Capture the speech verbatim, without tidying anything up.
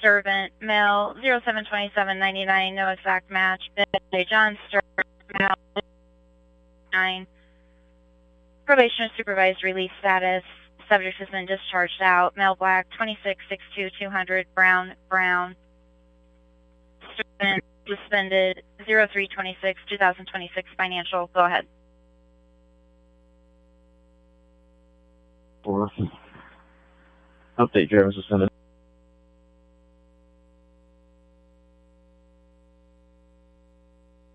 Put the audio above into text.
Servant, male, zero seven twenty-seven ninety-nine, no exact match. J. John Sturvant, male, nine. Probation or supervised release status. Subject has been discharged out. Male black, twenty-six sixty-two two hundred, brown, brown. Servant, suspended, zero three twenty-six two thousand twenty-six, financial. Go ahead. Four. Update driver suspended.